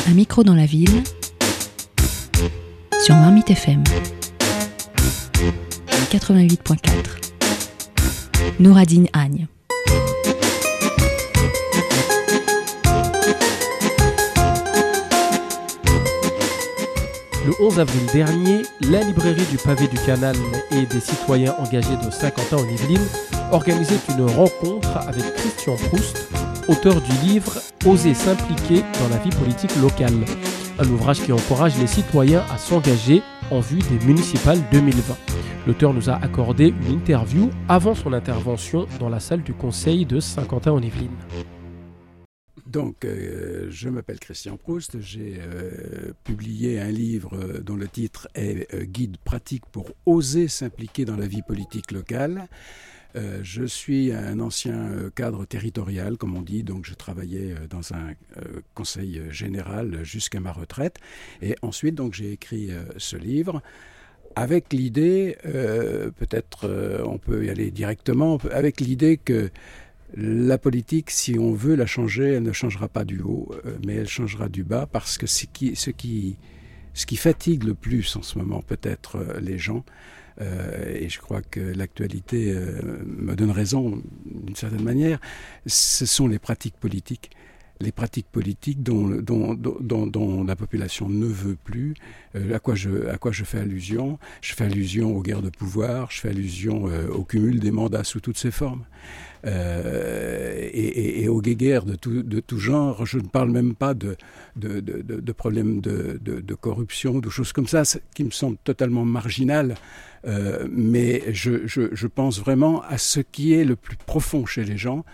Un micro dans la ville sur Marmite FM 88.4. Nouradine Agne. Le 11 avril dernier, la librairie du Pavé du Canal et des citoyens engagés de Saint-Quentin-en-Yvelines organisaient une rencontre avec Christian Proust, auteur du livre « Oser s'impliquer dans la vie politique locale », un ouvrage qui encourage les citoyens à s'engager en vue des municipales 2020. L'auteur nous a accordé une interview avant son intervention dans la salle du conseil de Saint-Quentin-en-Yvelines. Donc, je m'appelle Christian Proust, j'ai publié un livre dont le titre est « Guide pratique pour oser s'impliquer dans la vie politique locale ». Je suis un ancien cadre territorial, comme on dit, donc je travaillais dans un conseil général jusqu'à ma retraite. Et ensuite, donc, j'ai écrit ce livre avec l'idée, peut-être on peut y aller directement, avec l'idée que la politique, si on veut la changer, elle ne changera pas du haut, mais elle changera du bas, parce que ce qui fatigue le plus en ce moment, peut-être les gens, et je crois que l'actualité me donne raison d'une certaine manière, ce sont les pratiques politiques. Les pratiques politiques dont la population ne veut plus, à quoi je fais allusion. Je fais allusion aux guerres de pouvoir, je fais allusion au cumul des mandats sous toutes ses formes, et aux guéguerres de tout genre. Je ne parle même pas de problèmes de corruption, de choses comme ça, qui me semblent totalement marginales, mais je pense vraiment à ce qui est le plus profond chez les gens.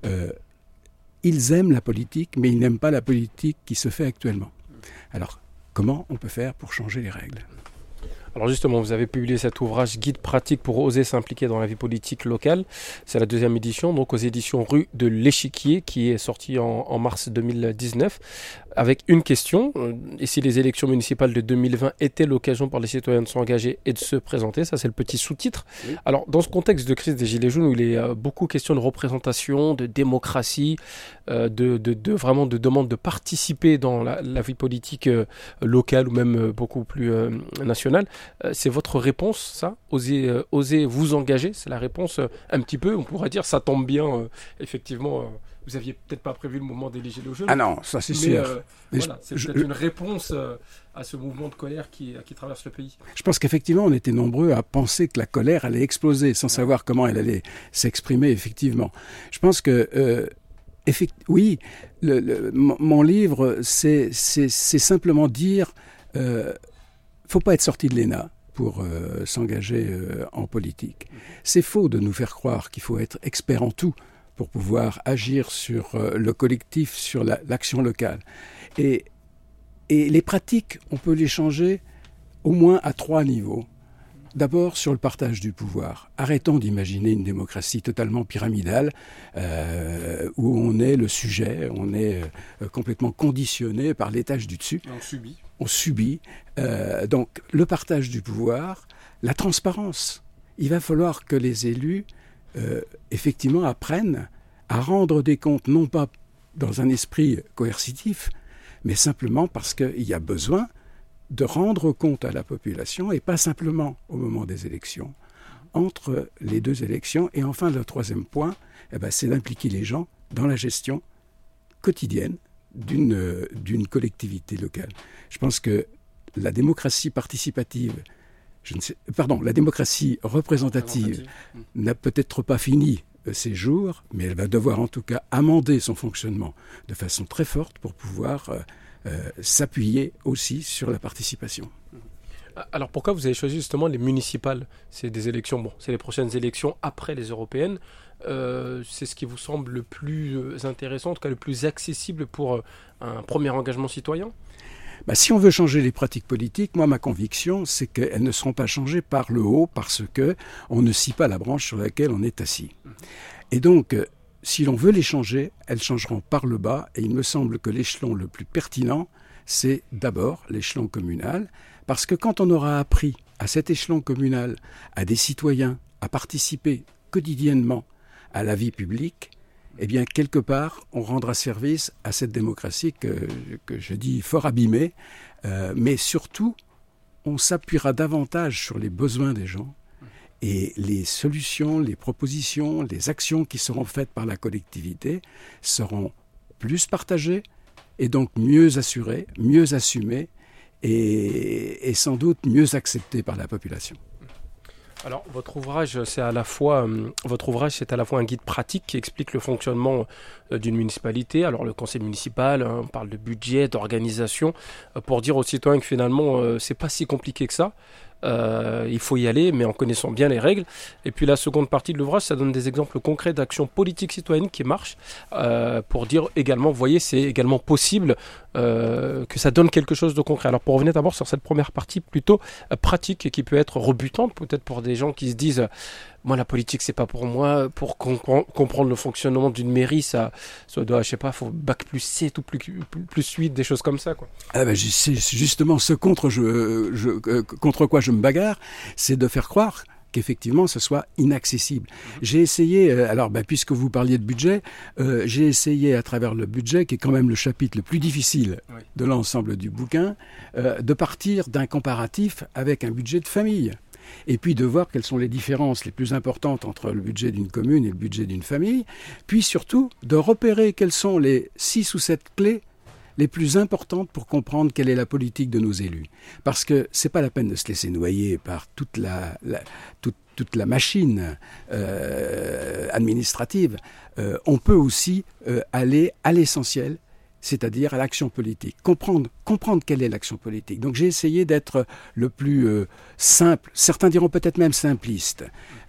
Ils aiment la politique, mais ils n'aiment pas la politique qui se fait actuellement. Alors, comment on peut faire pour changer les règles ? Alors justement, vous avez publié cet ouvrage « Guide pratique pour oser s'impliquer dans la vie politique locale ». C'est la 2e édition, donc aux éditions Rue de l'Échiquier, qui est sortie en mars 2019, avec une question. Et si les élections municipales de 2020 étaient l'occasion pour les citoyens de s'engager et de se présenter, ça c'est le petit sous-titre. Oui. Alors dans ce contexte de crise des Gilets jaunes, où il est beaucoup question de représentation, de démocratie, vraiment de demande de participer dans la vie politique locale ou même beaucoup plus nationale, c'est votre réponse, ça ? Oser vous engager, c'est la réponse un petit peu, on pourrait dire, ça tombe bien, effectivement. Vous aviez peut-être pas prévu le mouvement des Gilets jaunes. Ah non, ça c'est sûr. Voilà, c'est peut-être une réponse à ce mouvement de colère qui traverse le pays. Je pense qu'effectivement, on était nombreux à penser que la colère allait exploser, sans savoir comment elle allait s'exprimer, effectivement. Je pense que, oui, mon livre, c'est simplement dire, faut pas être sorti de l'ENA pour s'engager en politique. C'est faux de nous faire croire qu'il faut être expert en tout pour pouvoir agir sur le collectif, sur l'action locale. Et les pratiques, on peut les changer au moins à 3 niveaux. D'abord, sur le partage du pouvoir. Arrêtons d'imaginer une démocratie totalement pyramidale, où on est le sujet, on est complètement conditionné par l'étage du dessus. On subit. Donc, le partage du pouvoir, la transparence. Il va falloir que les élus effectivement apprennent à rendre des comptes, non pas dans un esprit coercitif, mais simplement parce qu'il y a besoin de rendre compte à la population, et pas simplement au moment des élections, entre les 2 élections. Et enfin, le 3e point, c'est d'impliquer les gens dans la gestion quotidienne d'une collectivité locale. Je pense que la démocratie participative, la démocratie représentative n'a peut-être pas fini ses jours, mais elle va devoir en tout cas amender son fonctionnement de façon très forte pour pouvoir s'appuyer aussi sur la participation. Alors pourquoi vous avez choisi justement les municipales ? C'est des élections, c'est les prochaines élections après les européennes. C'est ce qui vous semble le plus intéressant, en tout cas le plus accessible pour un premier engagement citoyen ? Si on veut changer les pratiques politiques, moi, ma conviction, c'est qu'elles ne seront pas changées par le haut, parce qu'on ne scie pas la branche sur laquelle on est assis. Et donc, si l'on veut les changer, elles changeront par le bas, et il me semble que l'échelon le plus pertinent, c'est d'abord l'échelon communal, parce que quand on aura appris à cet échelon communal, à des citoyens, à participer quotidiennement à la vie publique, eh bien, quelque part, on rendra service à cette démocratie que je dis fort abîmée, mais surtout, on s'appuiera davantage sur les besoins des gens et les solutions, les propositions, les actions qui seront faites par la collectivité seront plus partagées et donc mieux assurées, mieux assumées et sans doute mieux acceptées par la population. Alors, votre ouvrage, c'est à la fois un guide pratique qui explique le fonctionnement d'une municipalité. Alors, le conseil municipal, on parle de budget, d'organisation, pour dire aux citoyens que finalement, c'est pas si compliqué que ça. Il faut y aller, mais en connaissant bien les règles. Et puis la seconde partie de l'ouvrage, ça donne des exemples concrets d'actions politiques citoyennes qui marchent, pour dire également, vous voyez, c'est également possible que ça donne quelque chose de concret. Alors pour revenir d'abord sur cette première partie plutôt pratique et qui peut être rebutante, peut-être pour des gens qui se disent moi la politique c'est pas pour moi, pour comprendre le fonctionnement d'une mairie, ça doit, je sais pas, faut bac plus 7 ou plus 8, des choses comme ça, quoi. Ah ben, c'est justement ce contre quoi je me bagarre, c'est de faire croire qu'effectivement ce soit inaccessible. J'ai essayé, puisque vous parliez de budget, j'ai essayé à travers le budget, qui est quand même le chapitre le plus difficile de l'ensemble du bouquin, de partir d'un comparatif avec un budget de famille. Et puis de voir quelles sont les différences les plus importantes entre le budget d'une commune et le budget d'une famille, puis surtout de repérer quelles sont les 6 ou 7 clés les plus importantes pour comprendre quelle est la politique de nos élus. Parce que c'est pas la peine de se laisser noyer par toute la machine administrative. On peut aussi aller à l'essentiel, c'est-à-dire à l'action politique. Comprendre quelle est l'action politique. Donc j'ai essayé d'être le plus simple, certains diront peut-être même simpliste,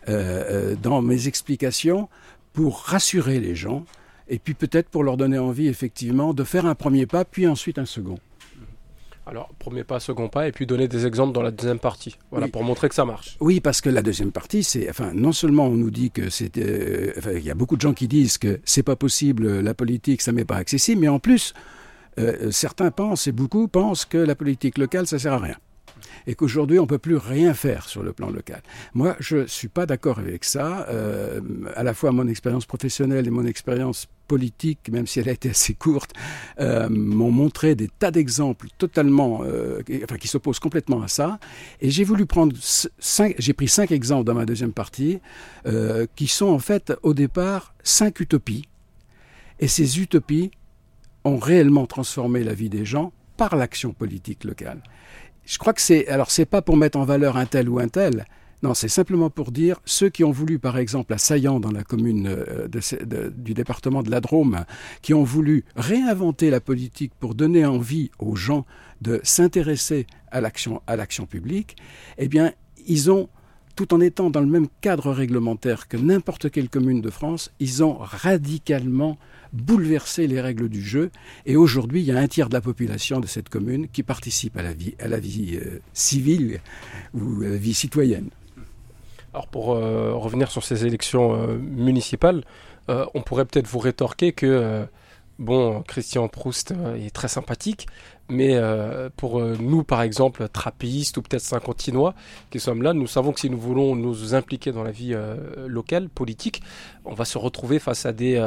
dans mes explications pour rassurer les gens et puis peut-être pour leur donner envie effectivement de faire un premier pas puis ensuite un second. Alors, premier pas, second pas, et puis donner des exemples dans la deuxième partie. Voilà, oui. Pour montrer que ça marche. Oui, parce que la deuxième partie, non seulement on nous dit que il y a beaucoup de gens qui disent que c'est pas possible, la politique, ça m'est pas accessible, mais en plus, certains pensent, et beaucoup pensent que la politique locale, ça sert à rien. Et qu'aujourd'hui, on ne peut plus rien faire sur le plan local. Moi, je ne suis pas d'accord avec ça. À la fois mon expérience professionnelle et mon expérience politique, même si elle a été assez courte, m'ont montré des tas d'exemples totalement, qui s'opposent complètement à ça. Et j'ai voulu j'ai pris 5 exemples dans ma deuxième partie, qui sont en fait, au départ, 5 utopies. Et ces utopies ont réellement transformé la vie des gens par l'action politique locale. Je crois que c'est pas pour mettre en valeur un tel ou un tel. Non, c'est simplement pour dire ceux qui ont voulu, par exemple, à Saillant, dans la commune du département de la Drôme, qui ont voulu réinventer la politique pour donner envie aux gens de s'intéresser à l'action publique, eh bien, ils ont, tout en étant dans le même cadre réglementaire que n'importe quelle commune de France, ils ont radicalement bouleversé les règles du jeu. Et aujourd'hui, il y a un tiers de la population de cette commune qui participe à la vie civile ou à la vie citoyenne. Alors pour revenir sur ces élections municipales, on pourrait peut-être vous rétorquer que Christian Proust est très sympathique, mais pour nous, par exemple, trappistes ou peut-être Saint-Quentinois qui sommes là, nous savons que si nous voulons nous impliquer dans la vie locale, politique, on va se retrouver face à des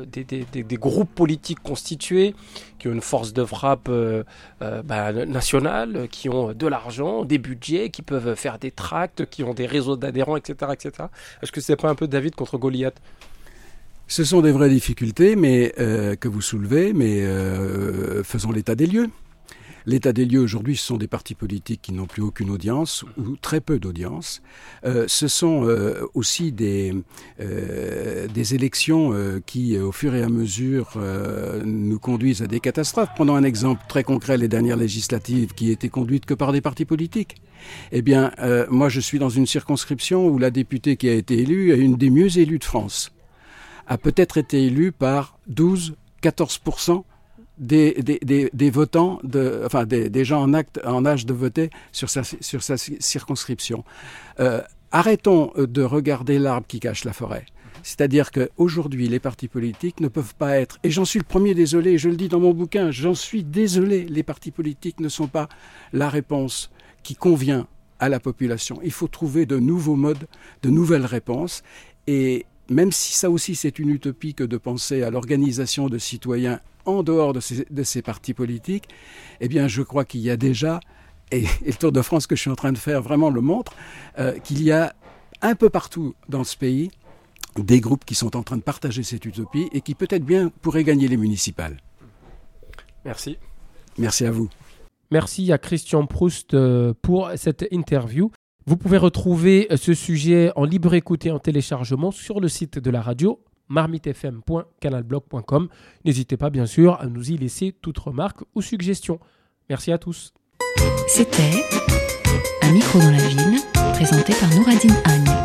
groupes politiques constitués qui ont une force de frappe nationale, qui ont de l'argent, des budgets, qui peuvent faire des tracts, qui ont des réseaux d'adhérents, etc., etc. Est-ce que c'est pas un peu David contre Goliath ? Ce sont des vraies difficultés que vous soulevez, mais faisons l'état des lieux. L'état des lieux aujourd'hui, ce sont des partis politiques qui n'ont plus aucune audience ou très peu d'audience. Ce sont aussi des élections qui, au fur et à mesure, nous conduisent à des catastrophes. Prenons un exemple très concret, les dernières législatives qui étaient conduites que par des partis politiques. Eh bien, moi je suis dans une circonscription où la députée qui a été élue est une des mieux élues de France. A peut-être été élue par 12-14% des votants, des gens en âge de voter sur sa circonscription. Arrêtons de regarder l'arbre qui cache la forêt. C'est-à-dire qu'aujourd'hui, les partis politiques ne peuvent pas être, et j'en suis le premier désolé, je le dis dans mon bouquin, j'en suis désolé, les partis politiques ne sont pas la réponse qui convient à la population. Il faut trouver de nouveaux modes, de nouvelles réponses, et même si ça aussi c'est une utopie que de penser à l'organisation de citoyens en dehors de ces partis politiques, eh bien je crois qu'il y a déjà, et le Tour de France que je suis en train de faire vraiment le montre, qu'il y a un peu partout dans ce pays des groupes qui sont en train de partager cette utopie et qui peut-être bien pourraient gagner les municipales. Merci. Merci à vous. Merci à Christian Proust pour cette interview. Vous pouvez retrouver ce sujet en libre écoute et en téléchargement sur le site de la radio, marmitefm.canalblog.com. N'hésitez pas bien sûr à nous y laisser toute remarque ou suggestion. Merci à tous. C'était Un micro dans la ville, présenté par Nouradine Agne.